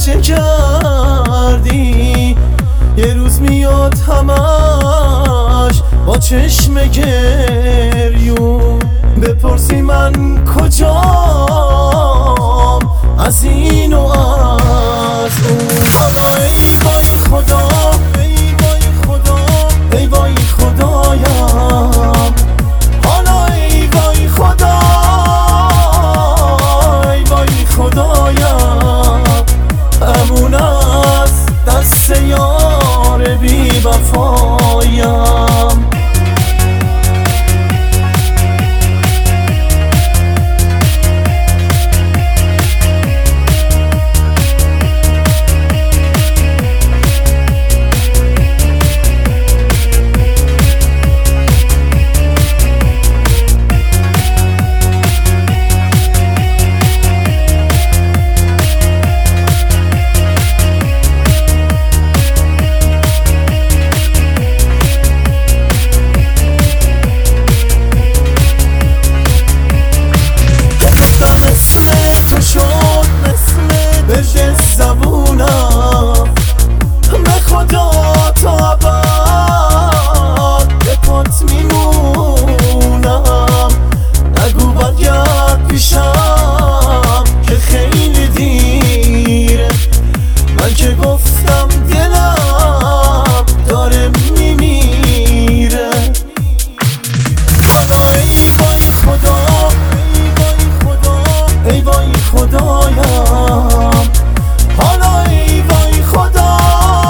چه کردی؟ یه روز میاد همش با چشم گریون، بپرسی من کجام از این و از اون. حالا ای وای خدا، ای وای خدا، ای وای خدایم. حالا ای وای خدا، ای وای خدایم. امون از دست یار بی وفایم. زبونم به خدا تا ابد به پات میمونم. نگو برگرد پیشم که خیلی دیره، من که گفتم دلم داره میمیره. حالا ای وای خدا، ای وای خدا، ای وای خدایم. حالا ای وای خدا،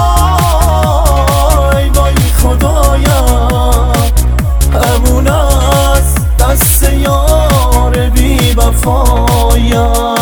ای وای خدایم. امون از دست یار بی وفایم.